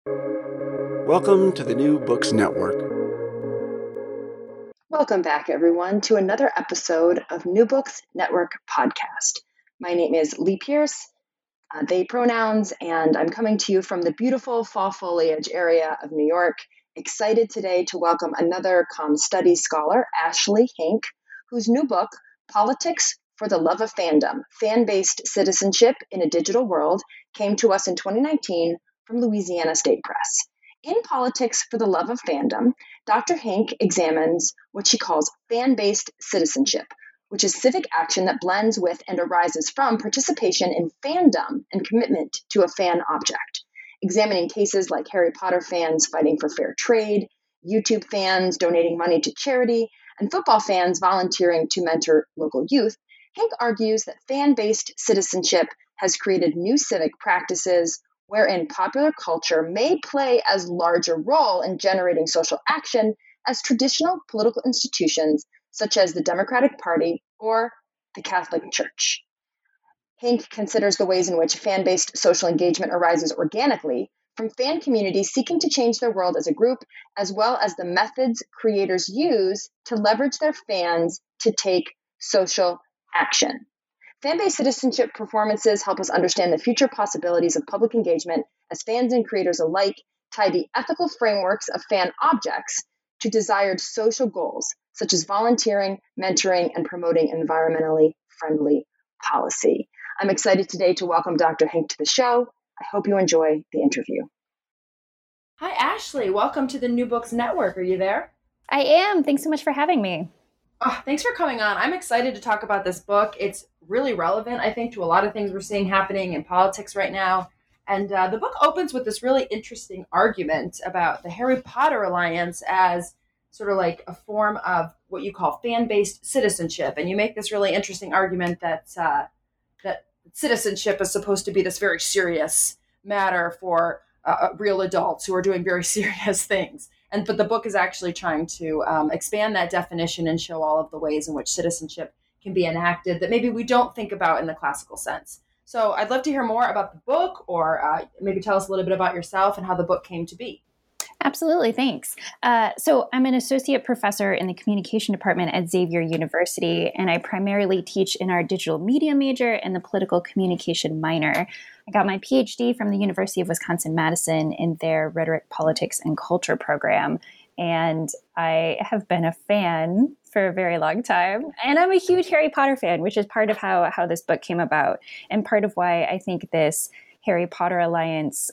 Welcome to the New Books Network. Welcome back, everyone, to another episode of New Books Network podcast. My name is Lee Pierce, they pronouns, and I'm coming to you from the beautiful fall foliage area of New York. Excited today to welcome another comm studies scholar, Ashley Hink, whose new book, Politics for the Love of Fandom, Fan-Based Citizenship in a Digital World, came to us in 2019 from Louisiana State Press. In Politics for the Love of Fandom, Dr. Hink examines what she calls fan-based citizenship, which is civic action that blends with and arises from participation in fandom and commitment to a fan object, examining cases like Harry Potter fans fighting for fair trade, YouTube fans donating money to charity, and football fans volunteering to mentor local youth. Hink argues that fan-based citizenship has created new civic practices wherein popular culture may play as large a role in generating social action as traditional political institutions such as the Democratic Party or the Catholic Church. Hink considers the ways in which fan-based social engagement arises organically from fan communities seeking to change their world as a group, as well as the methods creators use to leverage their fans to take social action. Fan-based citizenship performances help us understand the future possibilities of public engagement as fans and creators alike tie the ethical frameworks of fan objects to desired social goals, such as volunteering, mentoring, and promoting environmentally friendly policy. I'm excited today to welcome Dr. Hink to the show. I hope you enjoy the interview. Hi, Ashley. Welcome to the New Books Network. Are you there? I am. Thanks so much for having me. Oh, thanks for coming on. I'm excited to talk about this book. It's really relevant, I think, to a lot of things we're seeing happening in politics right now. And the book opens with this really interesting argument about the Harry Potter Alliance as sort of like a form of what you call fan-based citizenship. And you make this really interesting argument that that citizenship is supposed to be this very serious matter for real adults who are doing very serious things. But the book is actually trying to expand that definition and show all of the ways in which citizenship can be enacted that maybe we don't think about in the classical sense. So I'd love to hear more about the book, or maybe tell us a little bit about yourself and how the book came to be. Absolutely. Thanks. So I'm an associate professor in the communication department at Xavier University, and I primarily teach in our digital media major and the political communication minor. I got my PhD from the University of Wisconsin-Madison in their Rhetoric, Politics, and Culture program. And I have been a fan for a very long time. And I'm a huge Harry Potter fan, which is part of how this book came about, and part of why I think this Harry Potter Alliance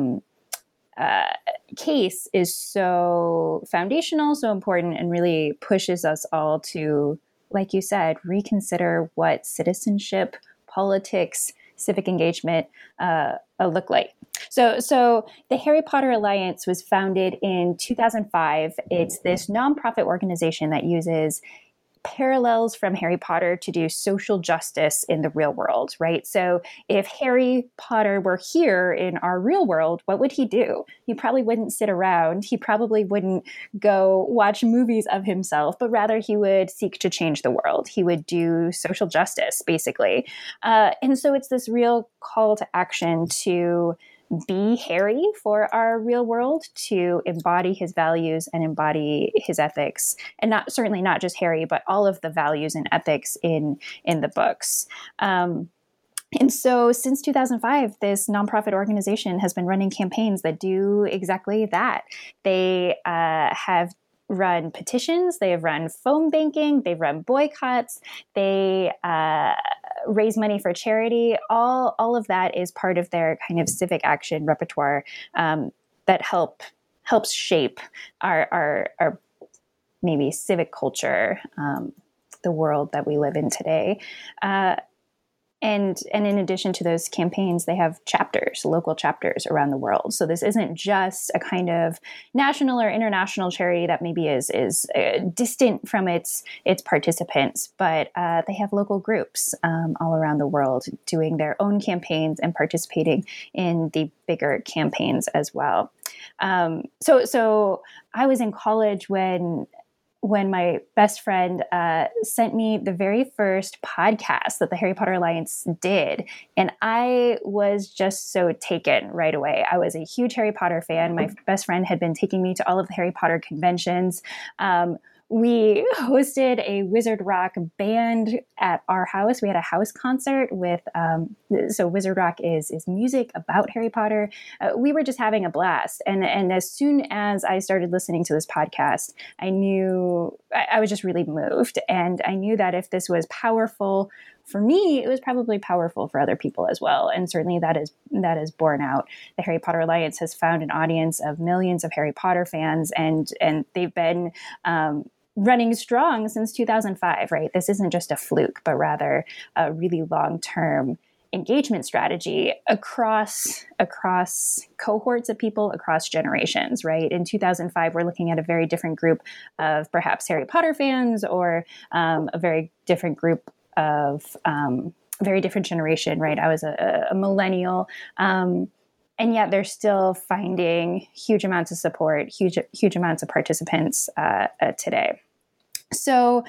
case is so foundational, so important, and really pushes us all to, like you said, reconsider what citizenship, politics, civic engagement look like. So the Harry Potter Alliance was founded in 2005. It's this nonprofit organization that uses parallels from Harry Potter to do social justice in the real world, right? So if Harry Potter were here in our real world, what would he do? He probably wouldn't sit around. He probably wouldn't go watch movies of himself, but rather he would seek to change the world. He would do social justice, basically. And so it's this real call to action to be Harry for our real world, to embody his values and embody his ethics, and certainly not just Harry, but all of the values and ethics in the books. And so since 2005, this nonprofit organization has been running campaigns that do exactly that. They have run petitions, they have run phone banking, they've run boycotts, they raise money for charity. All of that is part of their kind of civic action repertoire that helps shape our maybe civic culture, the world that we live in today. And in addition to those campaigns, they have chapters, local chapters around the world. So this isn't just a kind of national or international charity that maybe is distant from its participants, but they have local groups all around the world doing their own campaigns and participating in the bigger campaigns as well. So I was in college when when my best friend sent me the very first podcast that the Harry Potter Alliance did. And I was just so taken right away. I was a huge Harry Potter fan. My best friend had been taking me to all of the Harry Potter conventions. We hosted a Wizard Rock band at our house. We had a house concert with, so Wizard Rock is music about Harry Potter. We were just having a blast. And as soon as I started listening to this podcast, I knew I was just really moved. And I knew that if this was powerful for me, it was probably powerful for other people as well. And certainly that is borne out. The Harry Potter Alliance has found an audience of millions of Harry Potter fans, and they've been running strong since 2005, right? This isn't just a fluke, but rather a really long-term engagement strategy across cohorts of people, across generations, right? In 2005, we're looking at a very different group of perhaps Harry Potter fans, or a very different group of very different generation, right? I was a millennial, and yet they're still finding huge amounts of support, huge amounts of participants today. So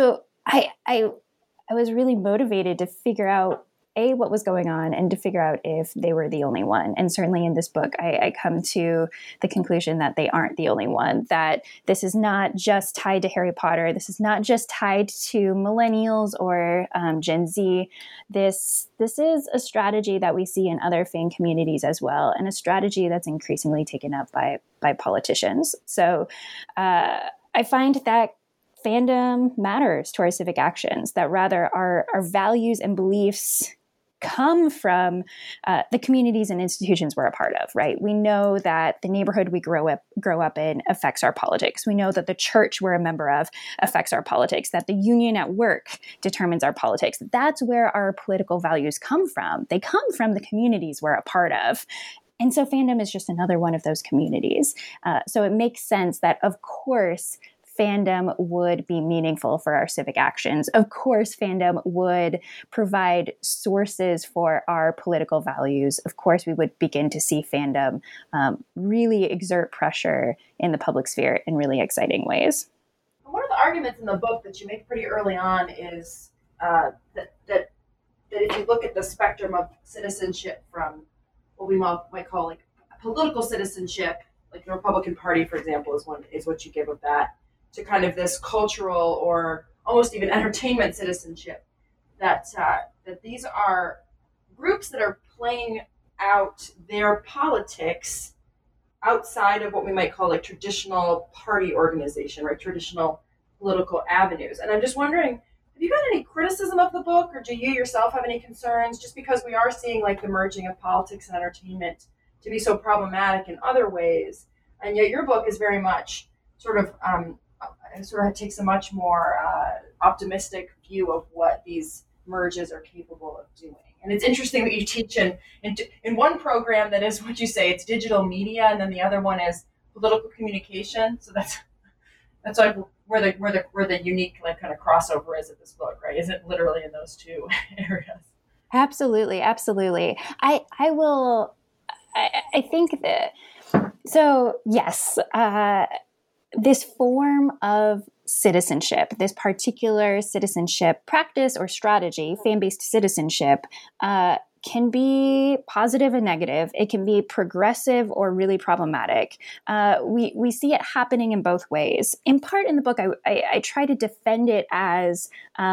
I was really motivated to figure out what was going on, and to figure out if they were the only one. And certainly in this book, I come to the conclusion that they aren't the only one, that this is not just tied to Harry Potter. This is not just tied to millennials or Gen Z. This is a strategy that we see in other fan communities as well, and a strategy that's increasingly taken up by politicians. So I find that fandom matters to our civic actions, that rather our values and beliefs come from the communities and institutions we're a part of, right? We know that the neighborhood we grow up in affects our politics. We know that the church we're a member of affects our politics, that the union at work determines our politics. That's where our political values come from. They come from the communities we're a part of. And so fandom is just another one of those communities. So it makes sense that, of course, fandom would be meaningful for our civic actions. Of course, fandom would provide sources for our political values. Of course, we would begin to see fandom really exert pressure in the public sphere in really exciting ways. One of the arguments in the book that you make pretty early on is that if you look at the spectrum of citizenship, from what we might call like political citizenship, like the Republican Party, for example, is what you give of that, to kind of this cultural or almost even entertainment citizenship, that these are groups that are playing out their politics outside of what we might call like traditional party organization, right? Traditional political avenues. And I'm just wondering, have you got any criticism of the book, or do you yourself have any concerns, just because we are seeing like the merging of politics and entertainment to be so problematic in other ways? And yet your book is very much sort of takes a much more optimistic view of what these merges are capable of doing. And it's interesting that you teach in one program that is what you say, it's digital media, and then the other one is political communication. So that's like where the unique like kind of crossover is of this book, right? Is it literally in those two areas? Absolutely. I think that, so yes, this form of citizenship, this particular citizenship practice or strategy, fan-based citizenship, can be positive and negative. It can be progressive or really problematic. We see it happening in both ways. In part in the book, I try to defend it as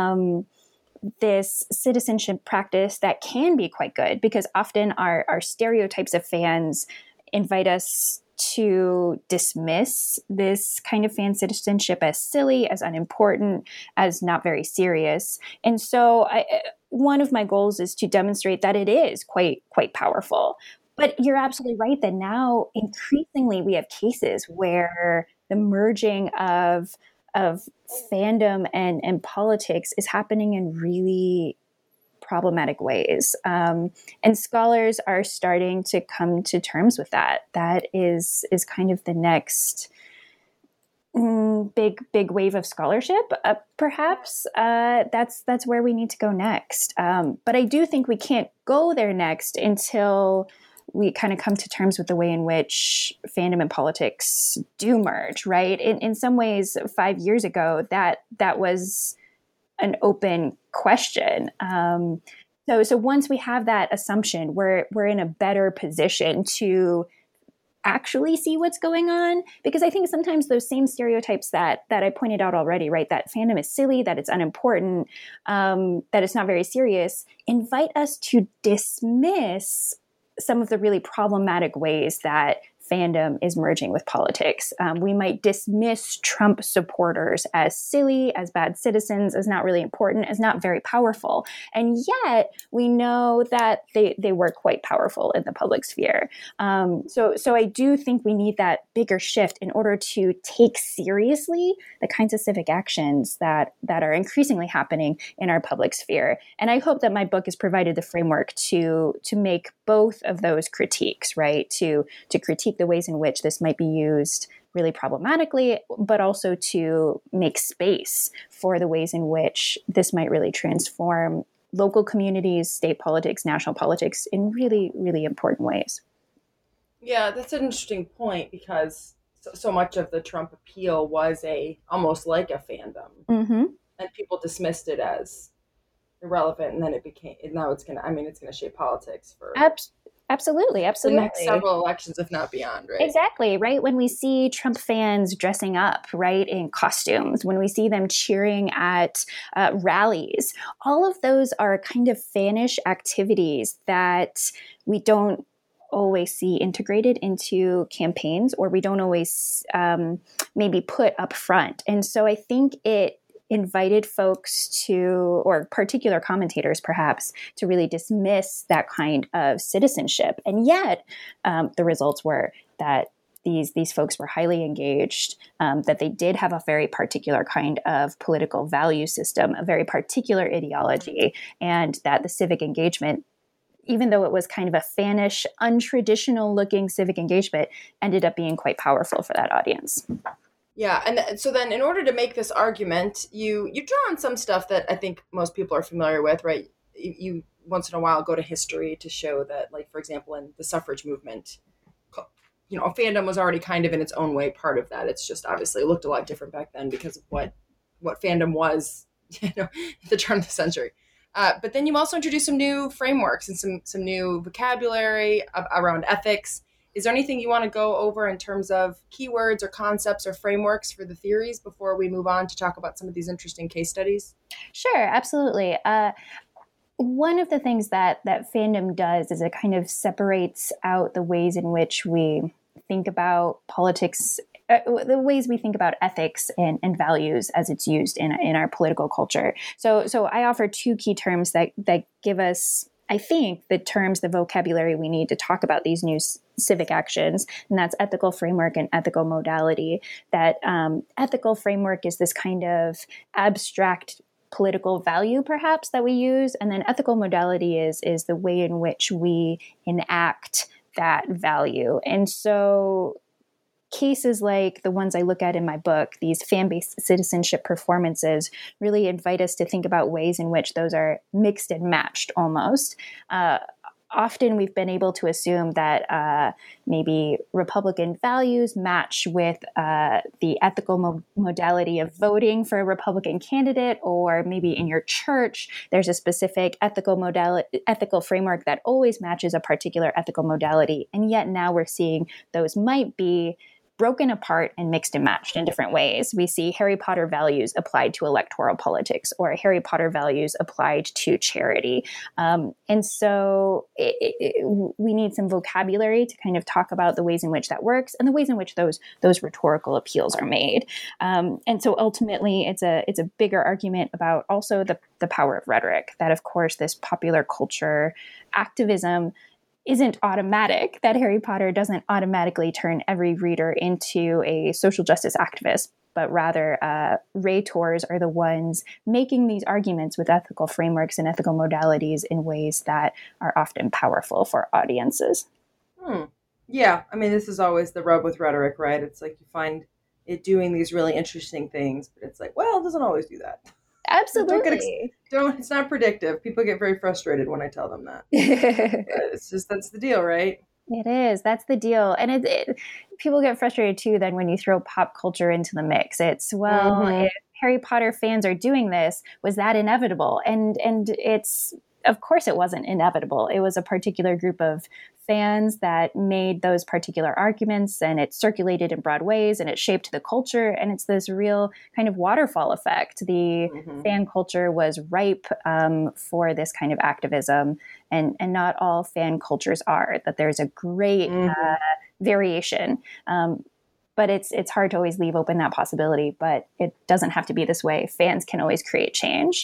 this citizenship practice that can be quite good, because often our stereotypes of fans invite us to dismiss this kind of fan citizenship as silly, as unimportant, as not very serious. And so one of my goals is to demonstrate that it is quite powerful. But you're absolutely right that now increasingly we have cases where the merging of fandom and politics is happening in really problematic ways. And scholars are starting to come to terms with that. That is kind of the next big wave of scholarship. Perhaps that's where we need to go next. But I do think we can't go there next until we kind of come to terms with the way in which fandom and politics do merge, right? In some ways, 5 years ago, that was an open question. So once we have that assumption, we're in a better position to actually see what's going on, because I think sometimes those same stereotypes that I pointed out already, right, that fandom is silly, that it's unimportant, that it's not very serious, invite us to dismiss some of the really problematic ways that fandom is merging with politics. We might dismiss Trump supporters as silly, as bad citizens, as not really important, as not very powerful. And yet we know that they were quite powerful in the public sphere. So I do think we need that bigger shift in order to take seriously the kinds of civic actions that are increasingly happening in our public sphere. And I hope that my book has provided the framework to make both of those critiques, right? To critique the ways in which this might be used really problematically, but also to make space for the ways in which this might really transform local communities, state politics, national politics in really, really important ways. Yeah, that's an interesting point, because so much of the Trump appeal was almost like a fandom, and people dismissed it as irrelevant, and then now it's gonna shape politics for Absolutely. the next several elections, if not beyond, right? Exactly, right? When we see Trump fans dressing up, right, in costumes, when we see them cheering at rallies, all of those are kind of fanish activities that we don't always see integrated into campaigns, or we don't always maybe put up front. And so I think it invited folks or particular commentators perhaps, to really dismiss that kind of citizenship. And yet the results were that these folks were highly engaged, that they did have a very particular kind of political value system, a very particular ideology, and that the civic engagement, even though it was kind of a fanish, untraditional looking civic engagement, ended up being quite powerful for that audience. Yeah, and so then in order to make this argument, you draw on some stuff that I think most people are familiar with, right? You once in a while go to history to show that, like, for example, in the suffrage movement, fandom was already kind of in its own way part of that. It's just obviously it looked a lot different back then because of what fandom was, at the turn of the century. But then you also introduce some new frameworks and some new vocabulary around ethics. Is there anything you want to go over in terms of keywords or concepts or frameworks for the theories before we move on to talk about some of these interesting case studies? Sure, absolutely. One of the things that fandom does is it kind of separates out the ways in which we think about politics, the ways we think about ethics and values as it's used in our political culture. So I offer two key terms that give us, I think, the vocabulary we need to talk about these new civic actions, and that's ethical framework and ethical modality. That ethical framework is this kind of abstract political value, perhaps, that we use, and then ethical modality is the way in which we enact that value. And so cases like the ones I look at in my book, these fan-based citizenship performances, really invite us to think about ways in which those are mixed and matched almost. Often we've been able to assume that maybe Republican values match with the ethical modality of voting for a Republican candidate, or maybe in your church, there's a specific ethical framework that always matches a particular ethical modality. And yet now we're seeing those might be broken apart and mixed and matched in different ways. We see Harry Potter values applied to electoral politics, or Harry Potter values applied to charity. And so we need some vocabulary to kind of talk about the ways in which that works and the ways in which those rhetorical appeals are made. And so ultimately, it's a bigger argument about also the power of rhetoric, that of course this popular culture activism isn't automatic, that Harry Potter doesn't automatically turn every reader into a social justice activist, but rather rhetors are the ones making these arguments with ethical frameworks and ethical modalities in ways that are often powerful for audiences. Yeah, I mean, this is always the rub with rhetoric, right? It's like you find it doing these really interesting things, but it's like, well, it doesn't always do that. Absolutely. It's not predictive. People get very frustrated when I tell them that. It's just, that's the deal, right? It is. That's the deal. And people get frustrated too then when you throw pop culture into the mix. It's, well, if Harry Potter fans are doing this, was that inevitable? And it's, of course it wasn't inevitable. It was a particular group of fans that made those particular arguments, and it circulated in broad ways, and it shaped the culture. And it's this real kind of waterfall effect. The fan culture was ripe for this kind of activism, and not all fan cultures are. That there's a great variation. But it's hard to always leave open that possibility. But it doesn't have to be this way. Fans can always create change.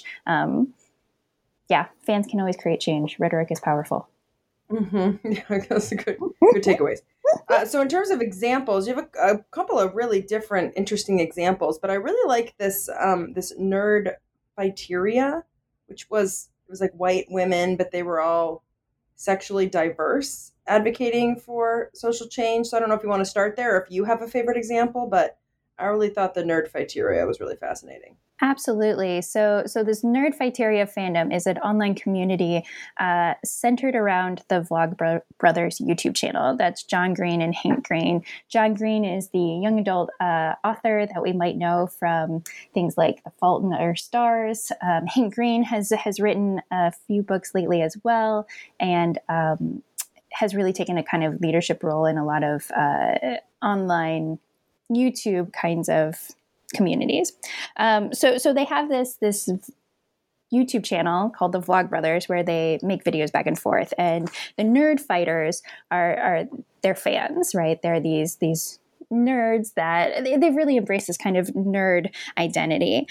Fans can always create change. Rhetoric is powerful. Yeah, that's a good takeaways. So in terms of examples, you have a couple of really different, interesting examples, but I really like this this nerd fighteria, it was like white women, but they were all sexually diverse, advocating for social change. So I don't know if you want to start there or if you have a favorite example, but I really thought the nerd fighteria was really fascinating. Absolutely. So this Nerd Fighteria fandom is an online community centered around the Vlogbrothers YouTube channel. That's John Green and Hank Green. John Green is the young adult author that we might know from things like The Fault in Our Stars. Hank Green has written a few books lately as well, and has really taken a kind of leadership role in a lot of online YouTube kinds of communities. So they have this YouTube channel called the Vlogbrothers, where they make videos back and forth, and the nerd fighters are their fans, right? They're these nerds that they've really embraced this kind of nerd identity,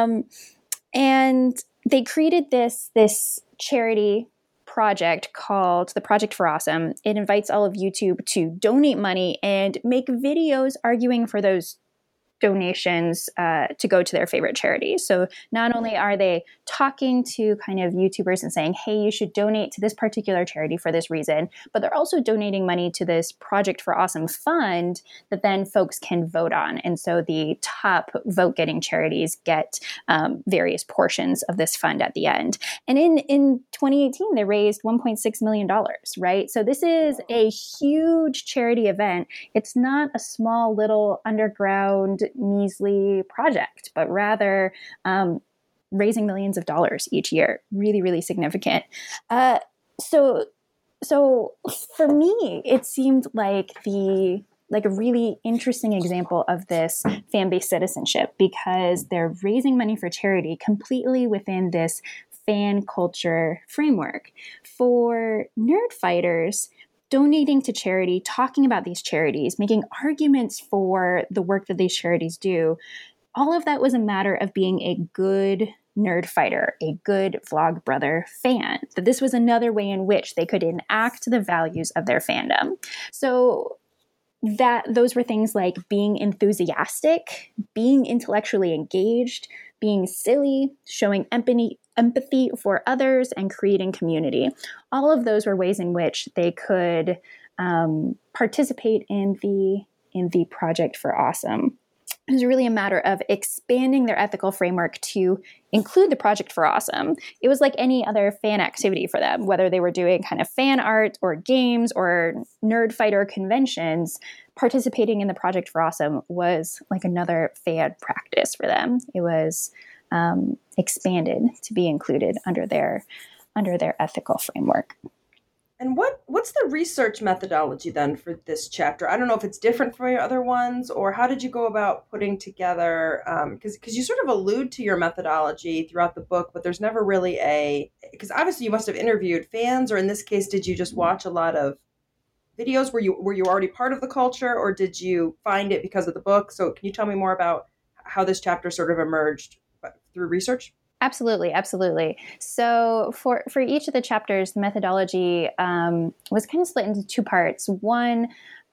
and they created this charity project called the Project for Awesome. It invites all of YouTube to donate money and make videos arguing for those donations to go to their favorite charities. So not only are they talking to kind of YouTubers and saying, hey, you should donate to this particular charity for this reason, but they're also donating money to this Project for Awesome fund that then folks can vote on. And so the top vote-getting charities get various portions of this fund at the end. And in 2018, they raised $1.6 million, right? So this is a huge charity event. It's not a small little underground measly project, but rather raising millions of dollars each year. Really, really significant. So for me, it seemed like a really interesting example of this fan-based citizenship, because they're raising money for charity completely within this fan culture framework. For nerd fighters, donating to charity, talking about these charities, making arguments for the work that these charities do, all of that was a matter of being a good nerd fighter, a good Vlogbrother fan. That this was another way in which they could enact the values of their fandom. So that those were things like being enthusiastic, being intellectually engaged, being silly, showing empathy for others, and creating community. All of those were ways in which they could participate in the Project for Awesome. It was really a matter of expanding their ethical framework to include the Project for Awesome. It was like any other fan activity for them, whether they were doing kind of fan art or games or nerd fighter conventions. Participating in the Project for Awesome was like another fan practice for them. It was expanded to be included under their ethical framework. And what's the research methodology then for this chapter? I don't know if it's different from your other ones, or how did you go about putting together, because you sort of allude to your methodology throughout the book, but there's never really because obviously you must have interviewed fans, or in this case, did you just watch a lot of videos? Were you already part of the culture, or did you find it because of the book? So can you tell me more about how this chapter sort of emerged through research? Absolutely. So for each of the chapters, the methodology was kind of split into two parts. One,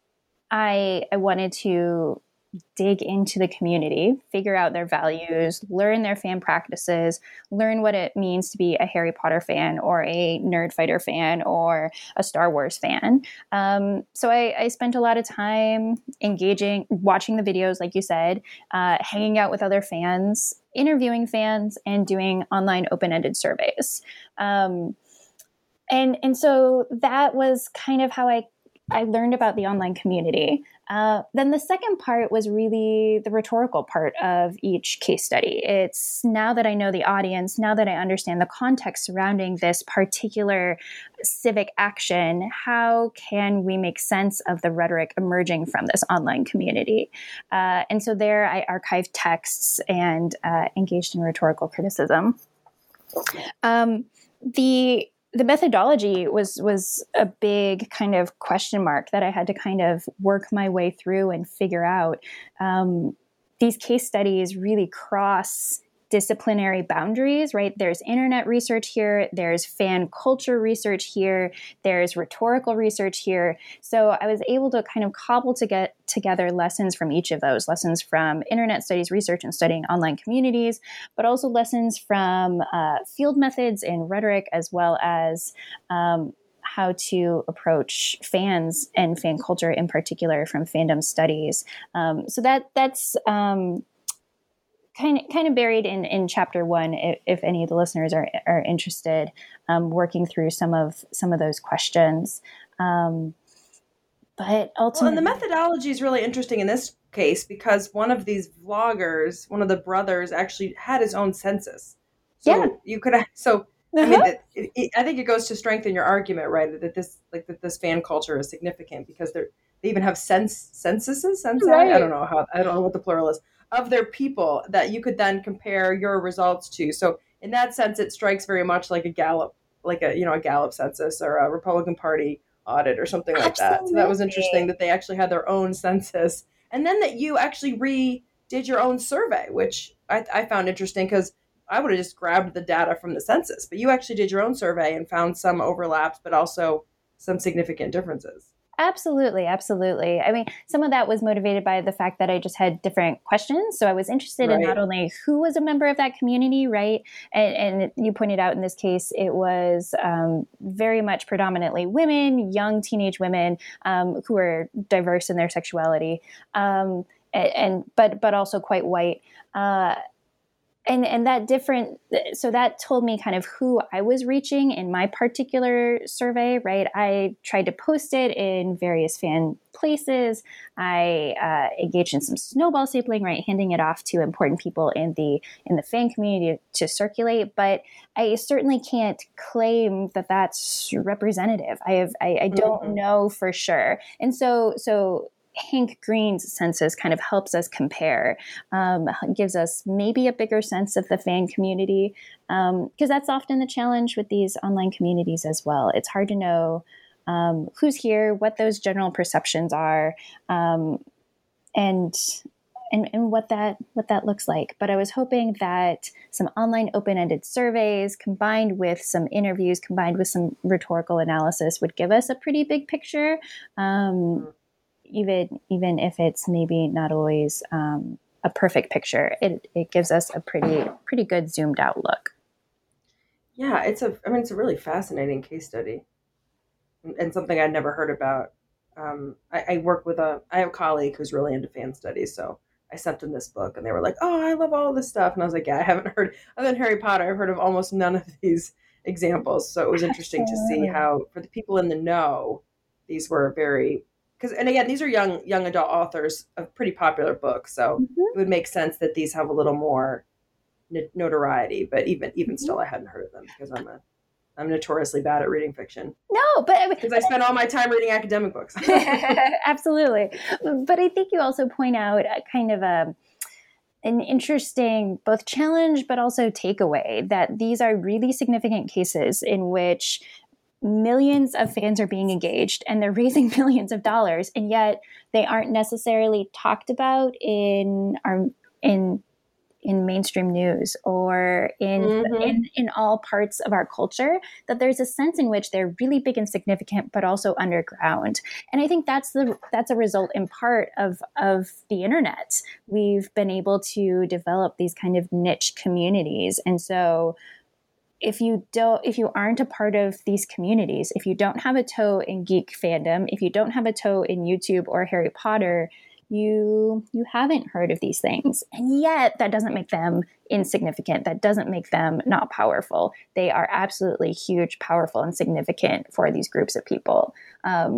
I wanted to dig into the community, figure out their values, learn their fan practices, learn what it means to be a Harry Potter fan or a Nerd Fighter fan or a Star Wars fan. So I spent a lot of time engaging, watching the videos, like you said, hanging out with other fans, interviewing fans, and doing online open-ended surveys. And so that was kind of how I I learned about the online community. Then the second part was really the rhetorical part of each case study. It's now that I know the audience, now that I understand the context surrounding this particular civic action, how can we make sense of the rhetoric emerging from this online community? And so there I archived texts and engaged in rhetorical criticism. The methodology was a big kind of question mark that I had to kind of work my way through and figure out. These case studies really cross disciplinary boundaries, right? There's internet research here, there's fan culture research here, there's rhetorical research here. So I was able to kind of cobble to get together lessons from each of those, lessons from internet studies research and studying online communities, but also lessons from field methods in rhetoric, as well as how to approach fans and fan culture in particular from fandom studies. So that's kind of buried in chapter 1, if any of the listeners are interested, working through some of those questions. But ultimately, and the methodology is really interesting in this case because one of these vloggers, one of the brothers, actually had his own census. So you could. I mean, I think it goes to strengthen your argument, right? That this fan culture is significant because they even have censuses. Right. I don't know what the plural is of their people that you could then compare your results to. So in that sense, it strikes very much like a Gallup, a Gallup census or a Republican Party audit or something like that. So that was interesting that they actually had their own census, and then that you actually redid your own survey, which I found interesting because I would have just grabbed the data from the census, but you actually did your own survey and found some overlaps, but also some significant differences. Absolutely. I mean, some of that was motivated by the fact that I just had different questions. So I was interested in not only who was a member of that community, right? And you pointed out in this case, it was very much predominantly women, young teenage women who were diverse in their sexuality, but also quite white. And so that told me kind of who I was reaching in my particular survey, right? I tried to post it in various fan places. I engaged in some snowball stapling, right? Handing it off to important people in the fan community to circulate. But I certainly can't claim that that's representative. I don't know for sure. And so Hank Green's census kind of helps us compare, gives us maybe a bigger sense of the fan community, because that's often the challenge with these online communities as well. It's hard to know who's here, what those general perceptions are, and what that looks like. But I was hoping that some online open-ended surveys combined with some interviews, combined with some rhetorical analysis would give us a pretty big picture. Even if it's maybe not always a perfect picture, it gives us a pretty good zoomed out look. Yeah, it's a really fascinating case study, and something I'd never heard about. I work with I have a colleague who's really into fan studies, so I sent them this book, and they were like, "Oh, I love all this stuff," and I was like, "Yeah, I haven't heard other than Harry Potter. I've heard of almost none of these examples." So it was interesting to see how, for the people in the know, these were very. And again, these are young adult authors of pretty popular books, so it would make sense that these have a little more notoriety. But even still, I hadn't heard of them because I'm notoriously bad at reading fiction. No, but because I spend all my time reading academic books. Absolutely, but I think you also point out kind of an interesting both challenge, but also takeaway that these are really significant cases in which millions of fans are being engaged and they're raising millions of dollars, and yet they aren't necessarily talked about in mainstream news or in all parts of our culture, that there's a sense in which they're really big and significant, but also underground. And I think that's a result in part of the internet. We've been able to develop these kind of niche communities. And so if you aren't a part of these communities, if you don't have a toe in geek fandom, if you don't have a toe in YouTube or Harry Potter, you haven't heard of these things. And yet that doesn't make them insignificant. That doesn't make them not powerful. They are absolutely huge, powerful, and significant for these groups of people.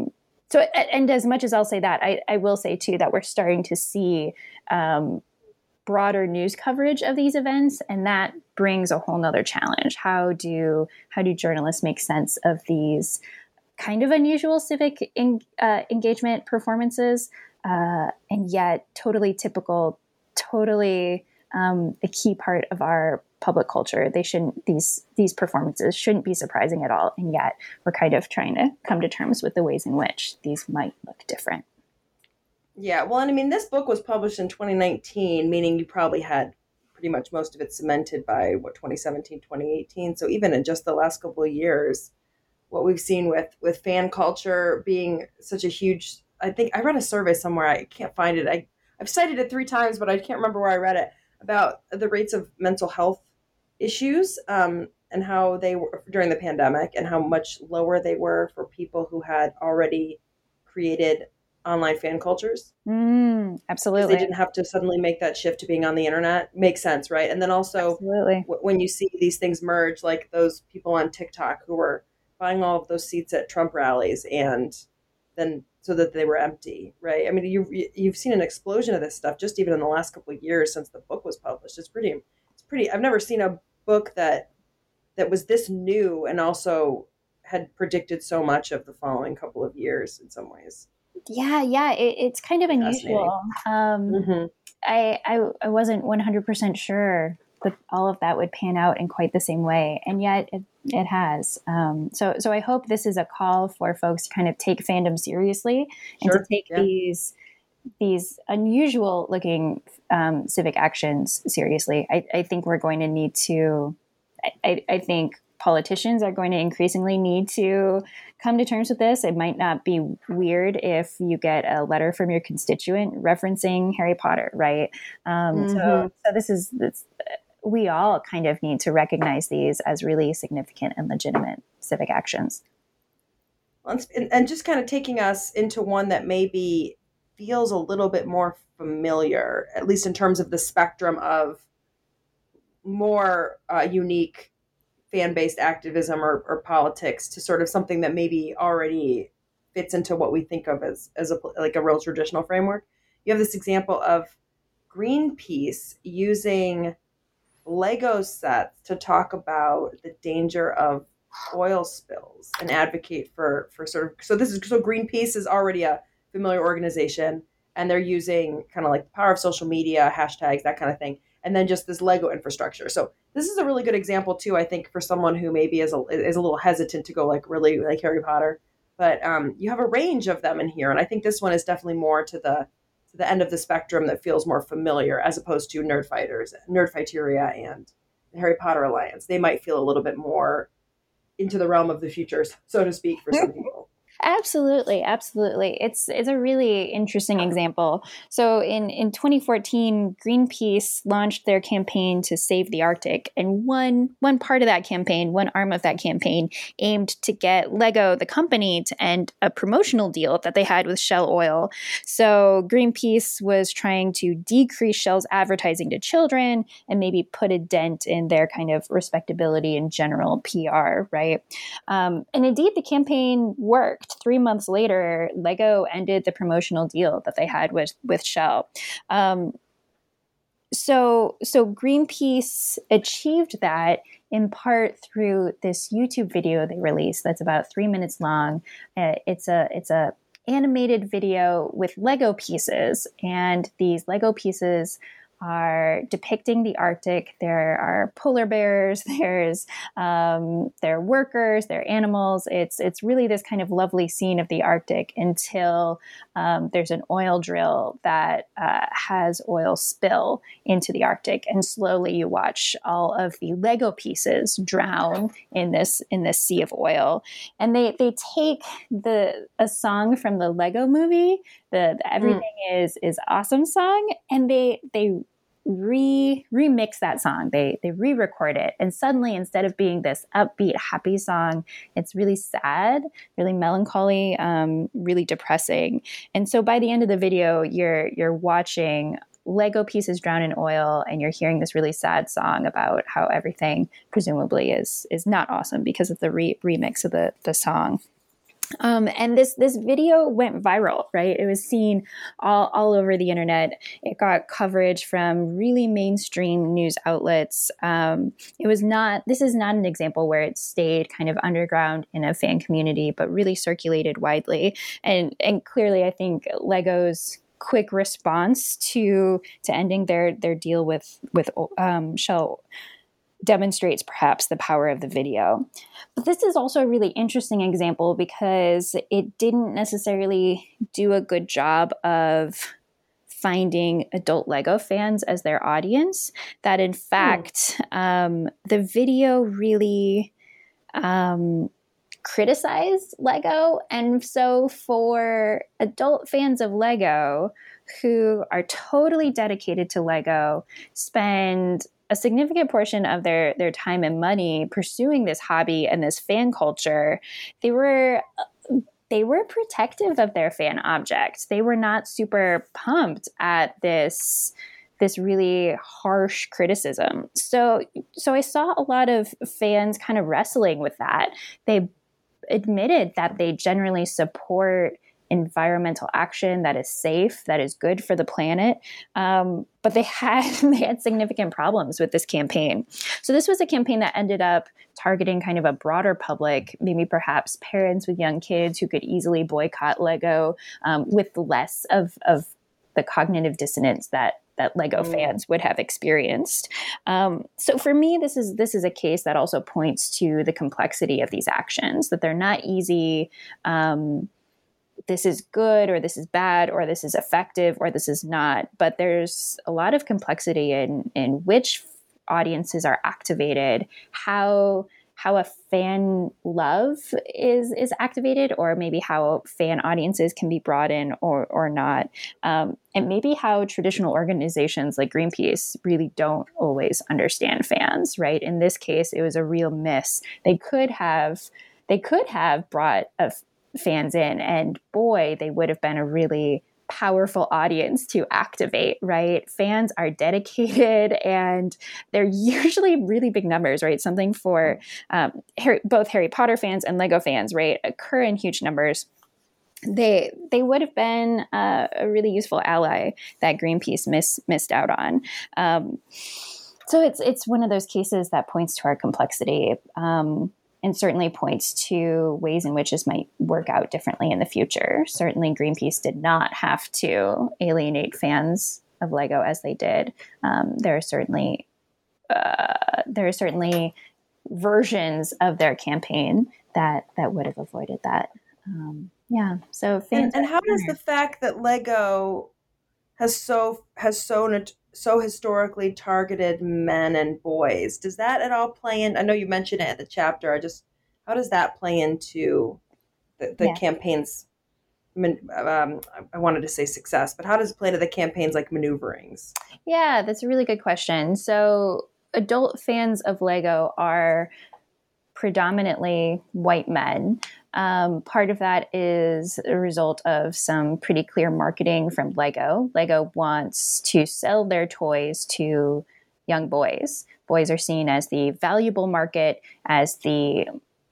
So, and as much as I'll say that, I will say too that we're starting to see broader news coverage of these events, and that brings a whole nother challenge. How do journalists make sense of these kind of unusual civic engagement performances, and yet totally typical, totally a key part of our public culture? These performances shouldn't be surprising at all, and yet we're kind of trying to come to terms with the ways in which these might look different. Yeah, well, and I mean, this book was published in 2019, meaning you probably had pretty much most of it cemented by 2017, 2018. So even in just the last couple of years, what we've seen with fan culture being such a huge, I think I read a survey somewhere, I can't find it. I've cited it 3 times, but I can't remember where I read it, about the rates of mental health issues, and how they were during the pandemic, and how much lower they were for people who had already created online fan cultures. Absolutely. They didn't have to suddenly make that shift to being on the internet. Makes sense, right? And then also when you see these things merge, like those people on TikTok who were buying all of those seats at Trump rallies, and then so that they were empty, right? I mean, you've seen an explosion of this stuff just even in the last couple of years since the book was published. It's pretty. I've never seen a book that was this new and also had predicted so much of the following couple of years in some ways. Yeah, it's kind of unusual. I wasn't 100% sure that all of that would pan out in quite the same way, and yet it has. So I hope this is a call for folks to kind of take fandom seriously and to take these unusual looking civic actions seriously. I think we're going to need to. I think politicians are going to increasingly need to come to terms with this. It might not be weird if you get a letter from your constituent referencing Harry Potter, right? So we all kind of need to recognize these as really significant and legitimate civic actions. And just kind of taking us into one that maybe feels a little bit more familiar, at least in terms of the spectrum of more unique fan-based activism or politics, to sort of something that maybe already fits into what we think of as a real traditional framework. You have this example of Greenpeace using Lego sets to talk about the danger of oil spills and advocate for so Greenpeace is already a familiar organization, and they're using kind of like the power of social media, hashtags, that kind of thing, and then just this Lego infrastructure. So this is a really good example too, I think, for someone who maybe is a little hesitant to go like really like Harry Potter, but you have a range of them in here, and I think this one is definitely more to the end of the spectrum that feels more familiar, as opposed to Nerdfighteria, and the Harry Potter Alliance. They might feel a little bit more into the realm of the future, so to speak, for some people. Absolutely. It's a really interesting example. So in 2014, Greenpeace launched their campaign to save the Arctic, and one part of that campaign, one arm of that campaign, aimed to get Lego, the company, to end a promotional deal that they had with Shell Oil. So Greenpeace was trying to decrease Shell's advertising to children and maybe put a dent in their kind of respectability and general PR, right? And indeed, the campaign worked. 3 months later, Lego ended the promotional deal that they had with Shell. So Greenpeace achieved that in part through this YouTube video they released that's about 3 minutes long. It's a animated video with Lego pieces, and these Lego pieces are depicting the Arctic. There are polar bears, there are workers, there are animals. It's really this kind of lovely scene of the Arctic until there's an oil drill that has oil spill into the Arctic, and slowly you watch all of the Lego pieces drown in this sea of oil. And they take a song from the Lego movie, the Everything is Awesome song, and they remix that song. They re-record it, and suddenly, instead of being this upbeat, happy song, it's really sad, really melancholy, really depressing. And so by the end of the video, you're watching Lego pieces drown in oil, and you're hearing this really sad song about how everything presumably is not awesome because of the remix of the song. And this video went viral, right? It was seen all over the internet. It got coverage from really mainstream news outlets. This is not an example where it stayed kind of underground in a fan community, but really circulated widely. And clearly, I think Lego's quick response to ending their deal with Shell demonstrates perhaps the power of the video. But this is also a really interesting example because it didn't necessarily do a good job of finding adult Lego fans as their audience. That in fact, the video really criticized Lego. And so for adult fans of Lego who are totally dedicated to Lego, spend a significant portion of their time and money pursuing this hobby and this fan culture, they were protective of their fan object. They were not super pumped at this really harsh criticism. So I saw a lot of fans kind of wrestling with that. They admitted that they generally support environmental action that is safe, that is good for the planet. But they had significant problems with this campaign. So this was a campaign that ended up targeting kind of a broader public, maybe perhaps parents with young kids who could easily boycott Lego with less of the cognitive dissonance that Lego fans would have experienced. So for me, this is a case that also points to the complexity of these actions, that they're not easy. This is good or this is bad or this is effective or this is not. But there's a lot of complexity in which audiences are activated, how a fan love is activated, or maybe how fan audiences can be brought in or not. And maybe how traditional organizations like Greenpeace really don't always understand fans, right? In this case, it was a real miss. They could have brought fans in, and boy, they would have been a really powerful audience to activate, right? Fans are dedicated and they're usually really big numbers, right? Something for both Harry Potter fans and Lego fans, right? Occur in huge numbers. They would have been a really useful ally that Greenpeace missed out on. So it's one of those cases that points to our complexity. And certainly points to ways in which this might work out differently in the future. Certainly, Greenpeace did not have to alienate fans of Lego as they did. There are certainly versions of their campaign that would have avoided that. So fans. And how does the fact that Lego has so historically targeted men and boys, does that at all play in? I know you mentioned it at the chapter. How does that play into the campaign's? I wanted to say success, but how does it play to the campaign's like maneuverings? Yeah, that's a really good question. So adult fans of Lego are predominantly white men. Part of that is a result of some pretty clear marketing from Lego. Lego wants to sell their toys to young boys. Boys are seen as the valuable market, as the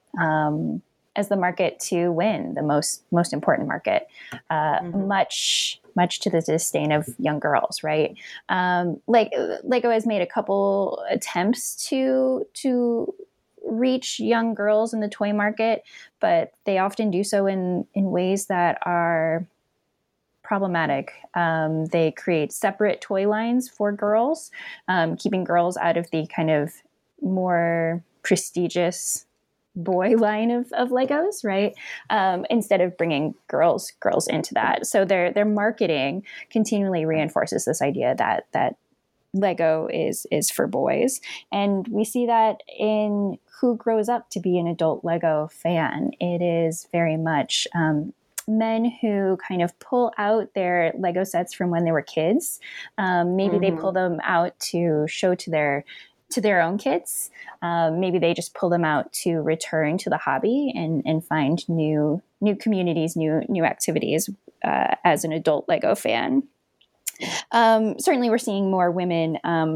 market to win, the most important market, much to the disdain of young girls, right? Lego has made a couple attempts to reach young girls in the toy market, but they often do so in ways that are problematic. They create separate toy lines for girls, keeping girls out of the kind of more prestigious boy line of Legos, right? Instead of bringing girls into that. So their marketing continually reinforces this idea that Lego is for boys. And we see that in who grows up to be an adult Lego fan. It is very much men who kind of pull out their Lego sets from when they were kids. Maybe they pull them out to show to their own kids. Maybe they just pull them out to return to the hobby and find new communities, new activities as an adult Lego fan. Certainly we're seeing more women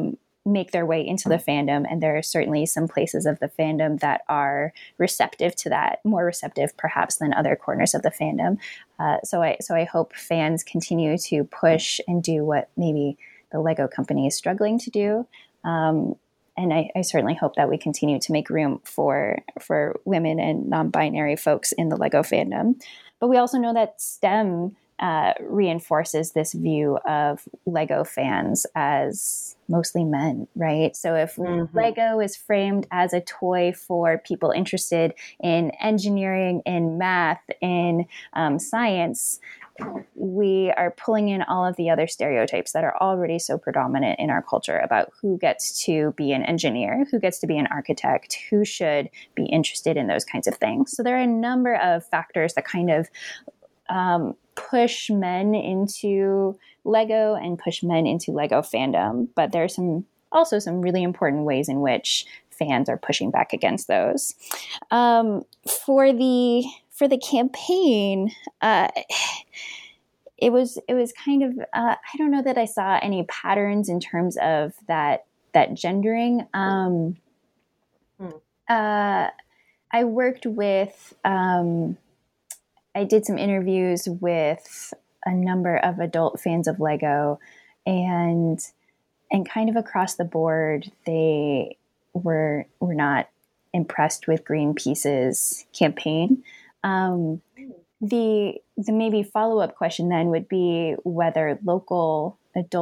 make their way into the fandom. And there are certainly some places of the fandom that are receptive to that, more receptive perhaps than other corners of the fandom. So I hope fans continue to push and do what maybe the Lego company is struggling to do. And I certainly hope that we continue to make room for women and non-binary folks in the Lego fandom. But we also know that STEM reinforces this view of Lego fans as mostly men, right? So if Lego is framed as a toy for people interested in engineering, in math, in science, we are pulling in all of the other stereotypes that are already so predominant in our culture about who gets to be an engineer, who gets to be an architect, who should be interested in those kinds of things. So there are a number of factors that kind of push men into Lego and push men into Lego fandom. But there are also some really important ways in which fans are pushing back against those. For the campaign, it was kind of I don't know that I saw any patterns in terms of that gendering. I worked with. I did some interviews with a number of adult fans of Lego, and kind of across the board, they were not impressed with Greenpeace's campaign. The maybe follow-up question then would be whether local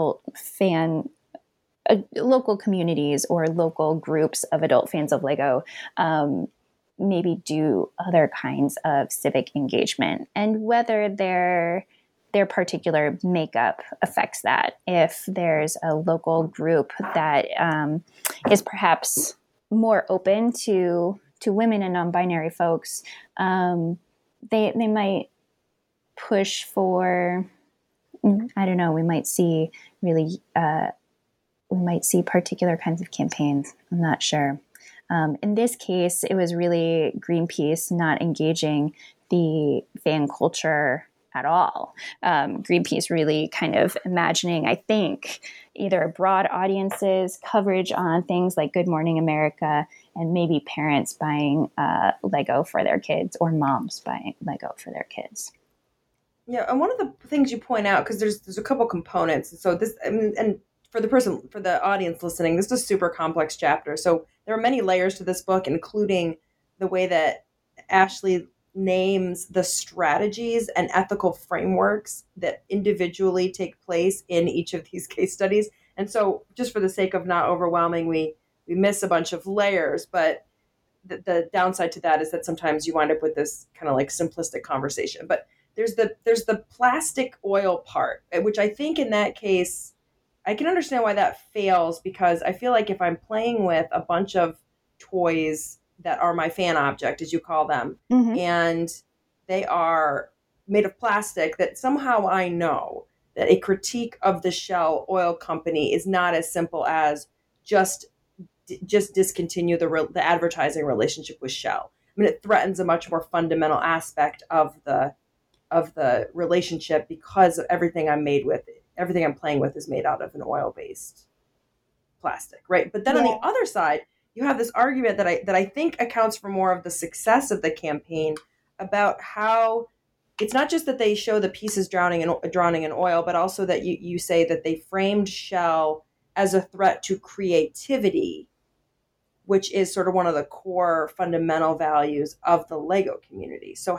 communities or local groups of adult fans of Lego maybe do other kinds of civic engagement, and whether their particular makeup affects that. If there's a local group that is perhaps more open to women and non-binary folks, they might push for, I don't know, we might see particular kinds of campaigns. I'm not sure. In this case, it was really Greenpeace not engaging the fan culture at all. Greenpeace really kind of imagining, I think, either broad audiences, coverage on things like Good Morning America, and maybe parents buying Lego for their kids, or moms buying Lego for their kids. Yeah, and one of the things you point out, because there's a couple components. So this, and for the audience listening, this is a super complex chapter. So there are many layers to this book, including the way that Ashley names the strategies and ethical frameworks that individually take place in each of these case studies. And so just for the sake of not overwhelming, we miss a bunch of layers, but the downside to that is that sometimes you wind up with this kind of like simplistic conversation. But there's the plastic oil part, which I think in that case, I can understand why that fails, because I feel like if I'm playing with a bunch of toys that are my fan object, as you call them, and they are made of plastic, that somehow I know that a critique of the Shell Oil Company is not as simple as just discontinue the advertising relationship with Shell. I mean, it threatens a much more fundamental aspect of the relationship, because of everything I'm playing with is made out of an oil-based plastic, right? But then on the other side, you have this argument that I think accounts for more of the success of the campaign, about how it's not just that they show the pieces drowning in oil, but also that you say that they framed Shell as a threat to creativity, which is sort of one of the core fundamental values of the Lego community. So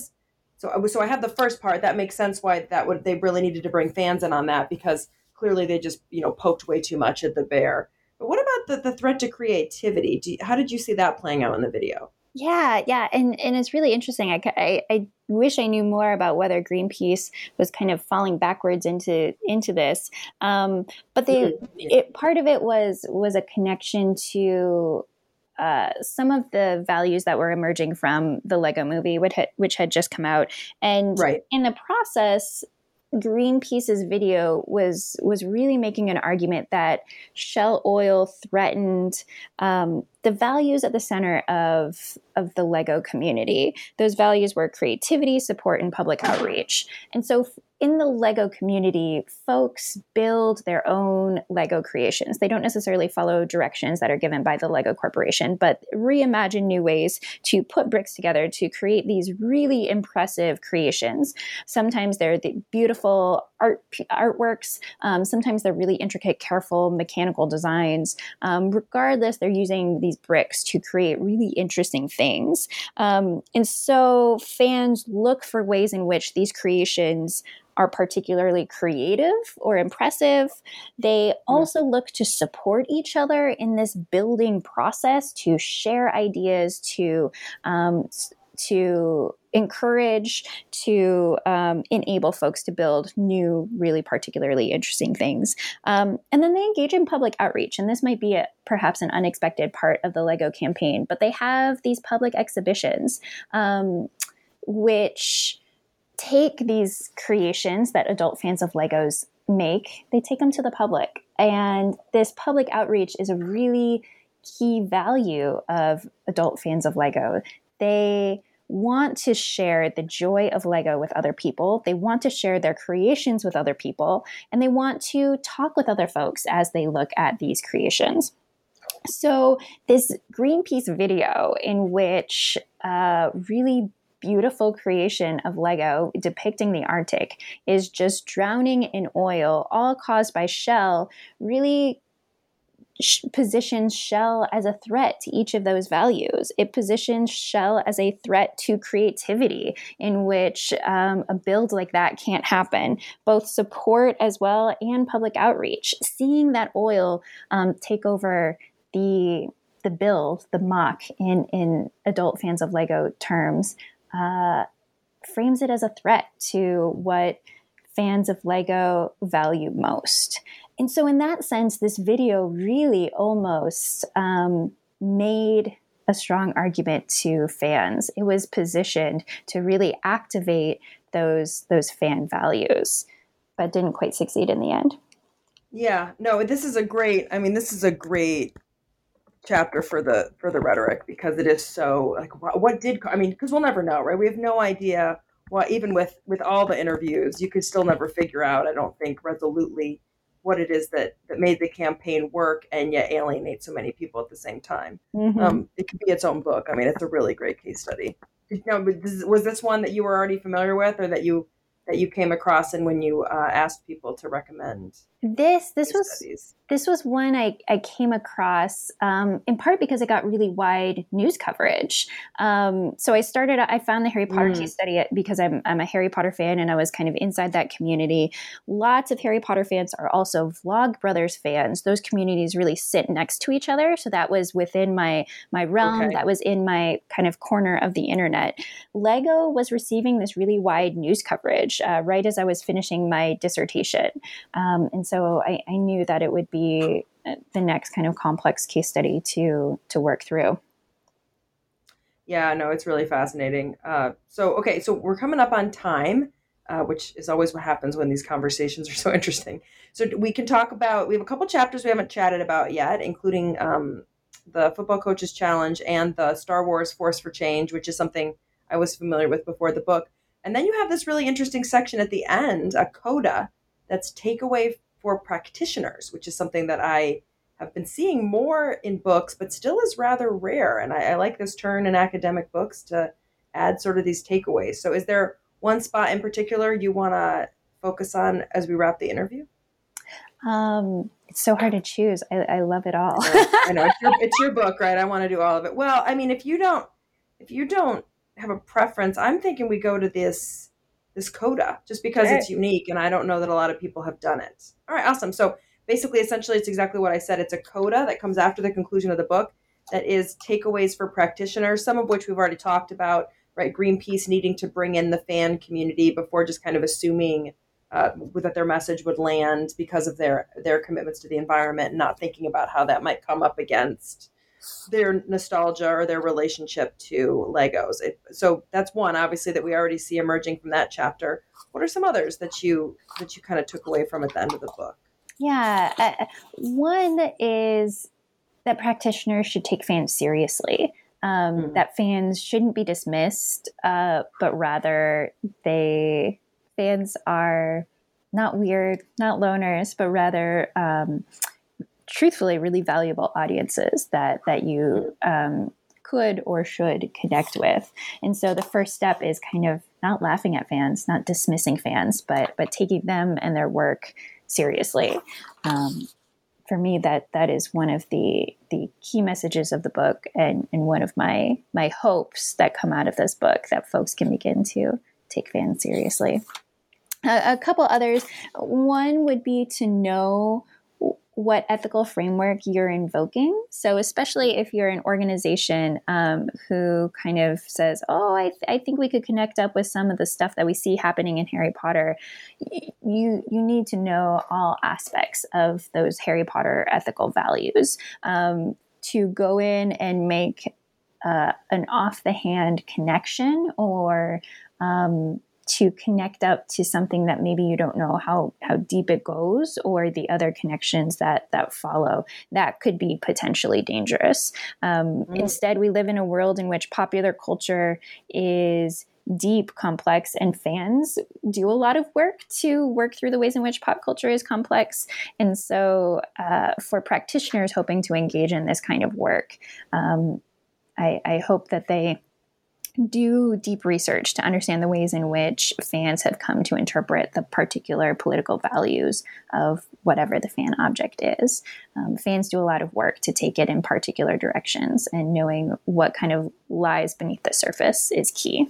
so I have the first part that makes sense why they really needed to bring fans in on that, because clearly they just poked way too much at the bear. But what about the threat to creativity? How did you see that playing out in the video? Yeah, and it's really interesting. I wish I knew more about whether Greenpeace was kind of falling backwards into this, but part of it was a connection to some of the values that were emerging from the Lego movie, which had just come out, and in the process, Greenpeace's video was really making an argument that Shell Oil threatened the values at the center of the Lego community. Those values were creativity, support, and public outreach. And so in the Lego community, folks build their own Lego creations. They don't necessarily follow directions that are given by the Lego Corporation, but reimagine new ways to put bricks together to create these really impressive creations. Sometimes they're the beautiful artworks. Sometimes they're really intricate, careful mechanical designs. Regardless, they're using these bricks to create really interesting things. And so fans look for ways in which these creations are particularly creative or impressive. They also look to support each other in this building process, to share ideas, to encourage, to enable folks to build new, really particularly interesting things. And then they engage in public outreach. And this might be perhaps an unexpected part of the Lego campaign, but they have these public exhibitions, which take these creations that adult fans of Legos make, they take them to the public. And this public outreach is a really key value of adult fans of Lego. They want to share the joy of Lego with other people. They want to share their creations with other people, and they want to talk with other folks as they look at these creations. So this Greenpeace video, in which really beautiful creation of Lego depicting the Arctic is just drowning in oil, all caused by Shell, really positions Shell as a threat to each of those values. It positions Shell as a threat to creativity, in which a build like that can't happen. Both support as well and public outreach. Seeing that oil take over the build, the mock in adult fans of Lego terms, frames it as a threat to what fans of Lego value most. And so in that sense, this video really almost made a strong argument to fans. It was positioned to really activate those fan values, but didn't quite succeed in the end. Yeah, no, this is a great chapter for the rhetoric, because it is so like, because we'll never know, right? We have no idea what, even with all the interviews, you could still never figure out, I don't think, resolutely what it is that made the campaign work and yet alienate so many people at the same time. Mm-hmm. It could be its own book. I mean, it's a really great case study. Was this one that you were already familiar with, or that you came across and when you asked people to recommend? This was one I came across in part because it got really wide news coverage. So I found the Harry Potter case study because I'm a Harry Potter fan, and I was kind of inside that community. Lots of Harry Potter fans are also Vlogbrothers fans. Those communities really sit next to each other. So that was within my realm. Okay. That was in my kind of corner of the internet. Lego was receiving this really wide news coverage right as I was finishing my dissertation. And so I knew that it would be the next kind of complex case study to work through. Yeah, no, it's really fascinating. So we're coming up on time, which is always what happens when these conversations are so interesting. So we can talk about, we have a couple chapters we haven't chatted about yet, including the Football Coaches Challenge and the Star Wars Force for Change, which is something I was familiar with before the book. And then you have this really interesting section at the end, a coda, that's takeaway for practitioners, which is something that I have been seeing more in books, but still is rather rare. And I like this turn in academic books to add sort of these takeaways. So is there one spot in particular you want to focus on as we wrap the interview? It's so hard to choose. I love it all. I know. It's your book, right? I want to do all of it. Well, I mean, if you don't have a preference, I'm thinking we go to this coda, just because It's unique, and I don't know that a lot of people have done it. All right, awesome. So basically, essentially, it's exactly what I said. It's a coda that comes after the conclusion of the book that is takeaways for practitioners, some of which we've already talked about, right? Greenpeace needing to bring in the fan community before just kind of assuming that their message would land because of their commitments to the environment, and not thinking about how that might come up against their nostalgia or their relationship to Legos. So that's one, obviously, that we already see emerging from that chapter. What are some others that you kind of took away from at the end of the book? Yeah, one is that practitioners should take fans seriously. That fans shouldn't be dismissed, but rather they fans are not weird, not loners, but rather truthfully really valuable audiences that you could or should connect with. And so the first step is kind of not laughing at fans, not dismissing fans, but taking them and their work seriously. For me, that is one of the key messages of the book, and one of my hopes that come out of this book, that folks can begin to take fans seriously. A couple others. One would be to know what ethical framework you're invoking. So especially if you're an organization who kind of says, oh, I think we could connect up with some of the stuff that we see happening in Harry Potter, you need to know all aspects of those Harry Potter ethical values to go in and make an off-the-hand connection, or to connect up to something that maybe you don't know how deep it goes, or the other connections that follow. That could be potentially dangerous. Instead, we live in a world in which popular culture is deep, complex, and fans do a lot of work to work through the ways in which pop culture is complex. And so for practitioners hoping to engage in this kind of work, I hope that they do deep research to understand the ways in which fans have come to interpret the particular political values of whatever the fan object is. Fans do a lot of work to take it in particular directions, and knowing what kind of lies beneath the surface is key.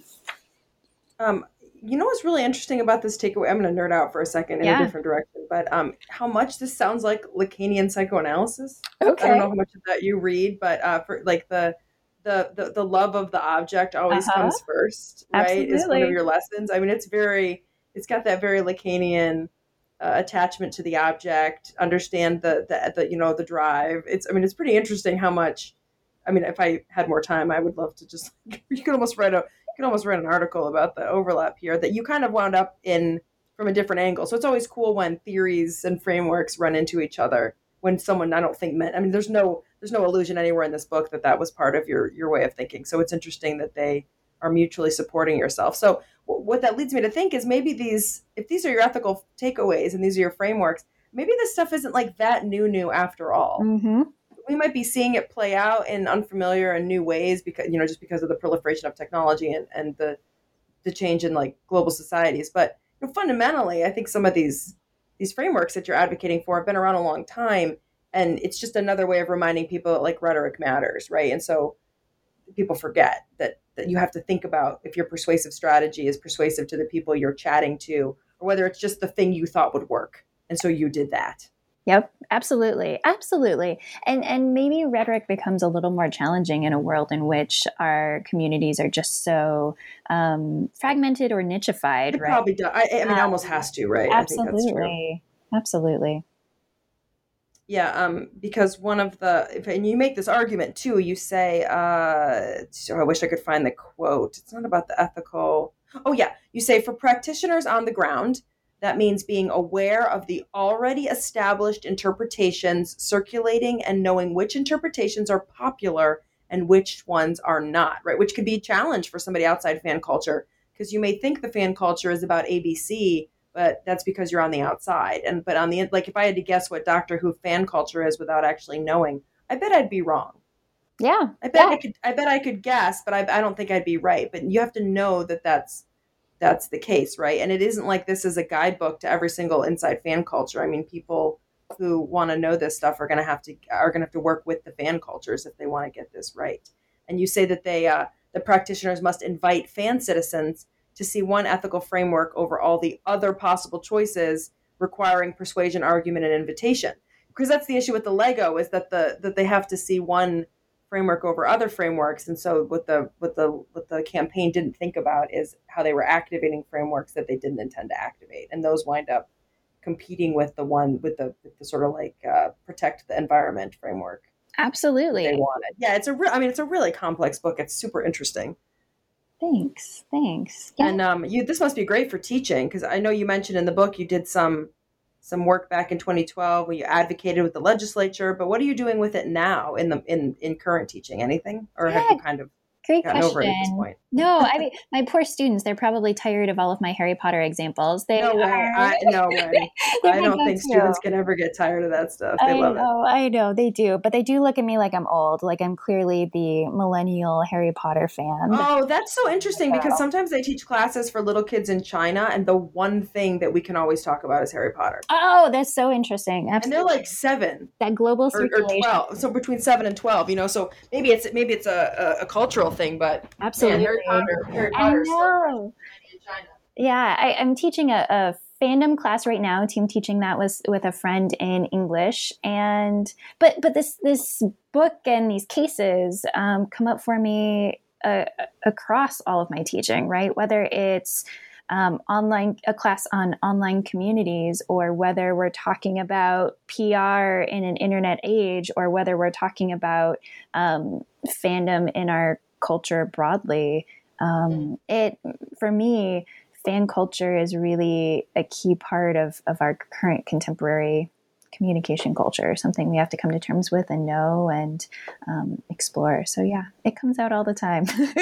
You know what's really interesting about this takeaway? I'm going to nerd out for a second in a different direction, but how much this sounds like Lacanian psychoanalysis. Okay. I don't know how much of that you read, but for like the love of the object always comes first, right? Absolutely. Is one of your lessons. I mean, it's got that very Lacanian attachment to the object, understand the drive. It's pretty interesting how much, if I had more time, I would love to just, you could almost write an article about the overlap here that you kind of wound up in from a different angle. So it's always cool when theories and frameworks run into each other, when someone, I don't think meant, there's no illusion anywhere in this book that was part of your way of thinking. So it's interesting that they are mutually supporting yourself. So what that leads me to think is maybe if these are your ethical takeaways and these are your frameworks, maybe this stuff isn't like that new after all. Mm-hmm. We might be seeing it play out in unfamiliar and new ways because, just because of the proliferation of technology and the change in like global societies. But fundamentally, I think some of these frameworks that you're advocating for have been around a long time. And it's just another way of reminding people that like rhetoric matters, right? And so people forget that you have to think about if your persuasive strategy is persuasive to the people you're chatting to, or whether it's just the thing you thought would work. And so you did that. Yep, absolutely. Absolutely. And maybe rhetoric becomes a little more challenging in a world in which our communities are just so fragmented or nichified, It right? probably does. It almost has to, right? Absolutely. I think that's true. Absolutely. Yeah, because and you make this argument too, you say, I wish I could find the quote. It's not about the ethical. Oh yeah. You say, for practitioners on the ground, that means being aware of the already established interpretations circulating and knowing which interpretations are popular and which ones are not, right? Which could be a challenge for somebody outside fan culture, because you may think the fan culture is about ABC, but that's because you're on the outside. But on the, like, if I had to guess what Doctor Who fan culture is without actually knowing, I bet I'd be wrong. Yeah. I bet I could guess, but I don't think I'd be right. But you have to know that that's the case, right? And it isn't like this is a guidebook to every single inside fan culture. People who want to know this stuff are going to have to work with the fan cultures if they want to get this right. And you say that the practitioners must invite fan citizens to see one ethical framework over all the other possible choices, requiring persuasion, argument, and invitation. Because that's the issue with the Lego, is that they have to see one framework over other frameworks. And so what the campaign didn't think about is how they were activating frameworks that they didn't intend to activate, and those wind up competing with the sort of like protect the environment framework. Absolutely. They wanted. Yeah, it's a really complex book. It's super interesting. Thanks. Yeah. And this must be great for teaching, because I know you mentioned in the book you did some work back in 2012 when you advocated with the legislature. But what are you doing with it now in current teaching? Anything, or have you kind of? Great gotten over it at this question. point. No, I mean, my poor students, they're probably tired of all of my Harry Potter examples. They No way. No way. They I don't go think too. students can ever get tired of that stuff. They love it. I know, they do. But they do look at me like I'm old, like I'm clearly the millennial Harry Potter fan. Oh, that's so interesting because sometimes I teach classes for little kids in China, and the one thing that we can always talk about is Harry Potter. Oh, that's so interesting. Absolutely. And they're like 7. That global or circulation. 12. So between 7 and 12, so maybe it's a cultural thing, but absolutely. Man, Harry Potter is so in China. Yeah, I'm teaching a fandom class right now. I'm teaching that with a friend in English, and but this book and these cases come up for me across all of my teaching, right? Whether it's a class on online communities, or whether we're talking about PR in an internet age, or whether we're talking about fandom in our culture broadly. For me, fan culture is really a key part of our current contemporary communication culture, something we have to come to terms with and know and explore. So yeah, it comes out all the time.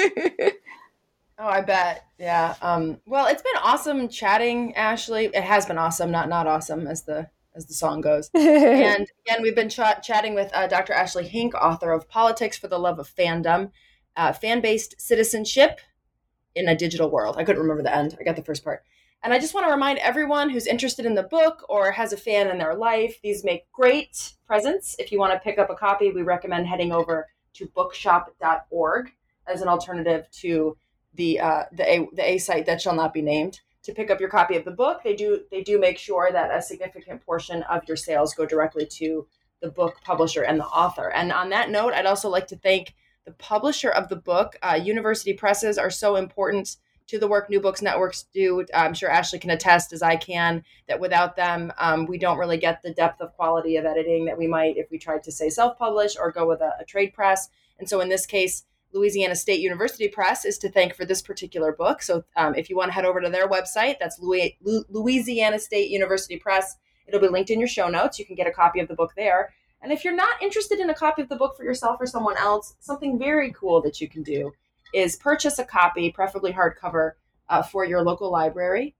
Oh, I bet. Yeah. Well, it's been awesome chatting, Ashley. It has been awesome, not awesome as the song goes. And again, we've been chatting with Dr. Ashley Hink, author of Politics for the Love of Fandom, Fan-Based Citizenship in a Digital World. I couldn't remember the end. I got the first part. And I just want to remind everyone who's interested in the book or has a fan in their life, these make great presents. If you want to pick up a copy, we recommend heading over to bookshop.org as an alternative to the A site that shall not be named. To pick up your copy of the book, they do make sure that a significant portion of your sales go directly to the book publisher and the author. And on that note, I'd also like to thank the publisher of the book. University presses are so important to the work New Books Networks do. I'm sure Ashley can attest, as I can, that without them, we don't really get the depth of quality of editing that we might if we tried to, say, self-publish or go with a trade press. And so in this case, Louisiana State University Press is to thank for this particular book. So if you want to head over to their website, that's Louisiana State University Press. It'll be linked in your show notes. You can get a copy of the book there. And if you're not interested in a copy of the book for yourself or someone else, something very cool that you can do is purchase a copy, preferably hardcover, for your local library.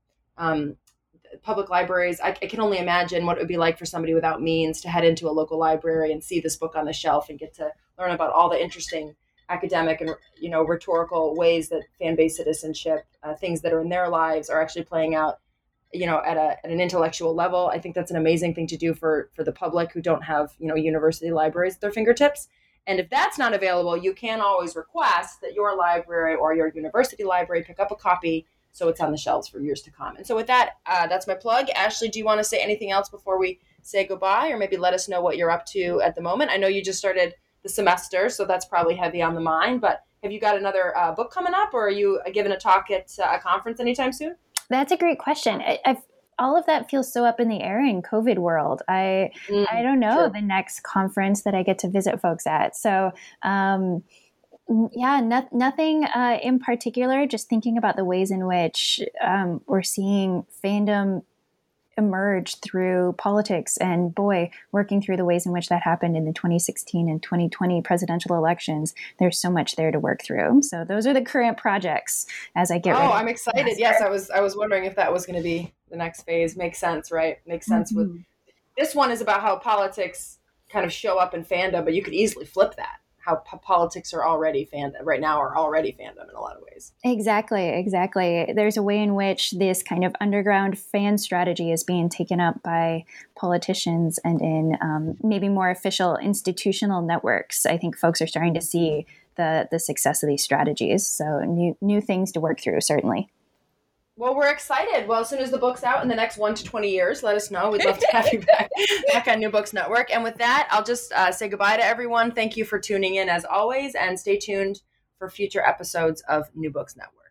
Public libraries, I can only imagine what it would be like for somebody without means to head into a local library and see this book on the shelf and get to learn about all the interesting academic and rhetorical ways that fan-based citizenship, things that are in their lives, are actually playing out at an intellectual level. I think that's an amazing thing to do for the public who don't have university libraries at their fingertips. And if that's not available, you can always request that your library or your university library pick up a copy so it's on the shelves for years to come. And so with that, that's my plug. Ashley, do you want to say anything else before we say goodbye, or maybe let us know what you're up to at the moment? I know you just started the semester, so that's probably heavy on the mind, but have you got another book coming up, or are you giving a talk at a conference anytime soon? That's a great question. All of that feels so up in the air in COVID world. I don't know the next conference that I get to visit folks at. So, nothing in particular, just thinking about the ways in which we're seeing fandom emerge through politics, and working through the ways in which that happened in the 2016 and 2020 presidential elections. There's so much there to work through. So those are the current projects as I get ready. I'm excited. Yes, I was wondering if that was going to be the next phase. Makes sense, right? Makes sense. Mm-hmm. With this one is about how politics kind of show up in fandom, but you could easily flip that. How politics are already fandom right now, are already fandom in a lot of ways. Exactly. There's a way in which this kind of underground fan strategy is being taken up by politicians and in maybe more official institutional networks. I think folks are starting to see the success of these strategies. So new things to work through, certainly. Well, we're excited. Well, as soon as the book's out in the next 1 to 20 years, let us know. We'd love to have you back on New Books Network. And with that, I'll just say goodbye to everyone. Thank you for tuning in as always, and stay tuned for future episodes of New Books Network.